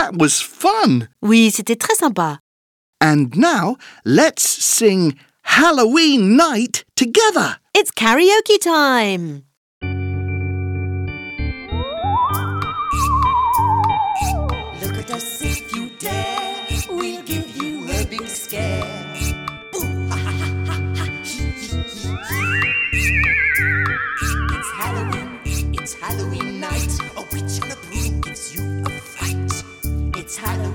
That was fun. Oui, c'était très sympa. And now let's sing Halloween Night together. It's karaoke time. Look at us if you dare. We'll give you a big scare. Ooh, ha, ha, ha, ha, ha. It's Halloween night. A witch on a broom gives you a fright. It's Halloween.